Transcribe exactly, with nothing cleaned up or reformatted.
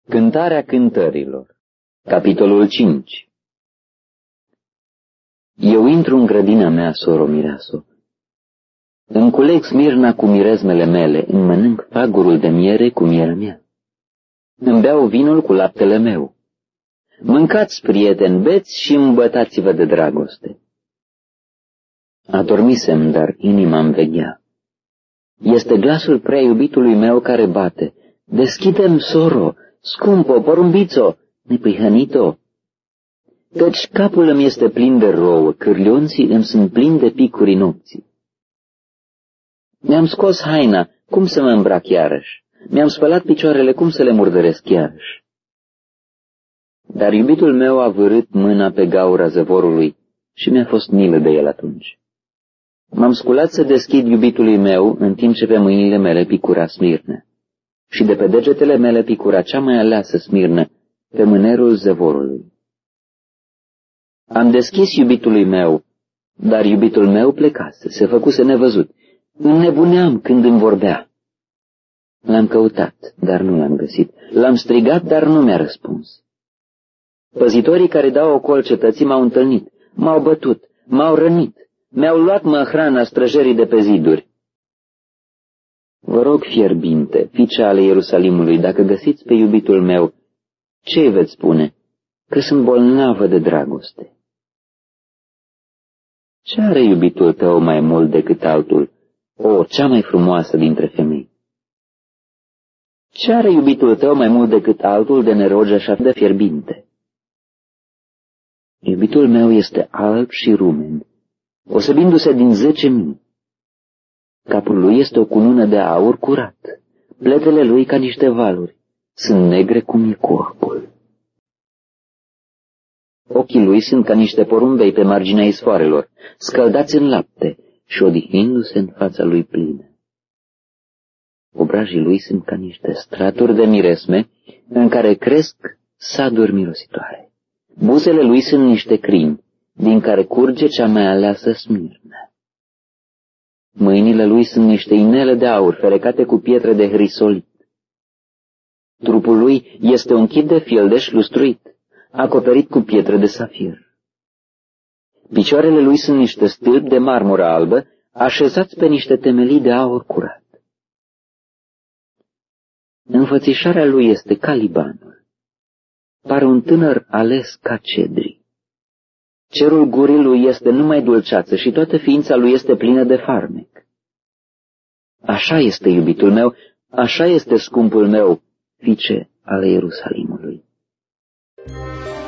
Cântarea cântărilor. Capitolul cinci. Eu intru în grădina mea, soro mireaso. Îmi culeg smirna cu mirezmele mele, îmi mănânc fagurul de miere cu mierea mea. Îmi beau vinul cu laptele meu. Mâncați, prieteni, beți și îmbătați-vă de dragoste. Adormisem, dar inima-mi veghea. Este glasul prea iubitului meu care bate. Deschidem, soro, scumpo, porumbițo, neprihănito. Căci capul îmi este plin de rouă, cârlionții îmi sunt plini de picuri nopții. Mi-am scos haina, cum să mă îmbrac iarăși? Mi-am spălat picioarele, cum să le murdăresc iarăși? Dar iubitul meu a vârât mâna pe gaura zăvorului și mi-a fost milă de el atunci. M-am sculat să deschid iubitului meu, în timp ce pe mâinile mele picura smirnă, și de pe degetele mele picura cea mai aleasă smirnă, pe mânerul zăvorului. Am deschis iubitului meu, dar iubitul meu plecase, se făcuse nevăzut. Înnebuneam când îmi vorbea. L-am căutat, dar nu l-am găsit. L-am strigat, dar nu mi-a răspuns. Păzitorii care dau ocol cetății m-au întâlnit, m-au bătut, m-au rănit, mi-au luat mă hrana străjerii de pe ziduri. Vă rog, fierbinte, fiice ale Ierusalimului, dacă găsiți pe iubitul meu, ce îi veți spune? Că sunt bolnavă de dragoste. Ce are iubitul tău mai mult decât altul, o, cea mai frumoasă dintre femei? Ce are iubitul tău mai mult decât altul de neroge așa de fierbinte? Iubitul meu este alb și rumen, osebindu-se din zece mii. Capul lui este o cunună de aur curat, pletele lui ca niște valuri, sunt negre cum e corpul. Ochii lui sunt ca niște porumbei pe marginea izvoarelor, scăldați în lapte și odihnindu-se în fața lui plină. Obrajii lui sunt ca niște straturi de miresme în care cresc saduri mirositoare. Buzele lui sunt niște crini, din care curge cea mai aleasă smirnă. Mâinile lui sunt niște inele de aur ferecate cu pietre de hrisolit. Trupul lui este un chip de fieldeș lustruit, acoperit cu pietre de safir. Picioarele lui sunt niște stâlpi de marmură albă, așezați pe niște temelii de aur curat. Înfățișarea lui este ca Libanul, pare un tânăr ales ca cedri. Cerul gurii lui este numai dulceață și toată ființa lui este plină de farmec. Așa este iubitul meu, așa este scumpul meu, fiice ale Ierusalimului.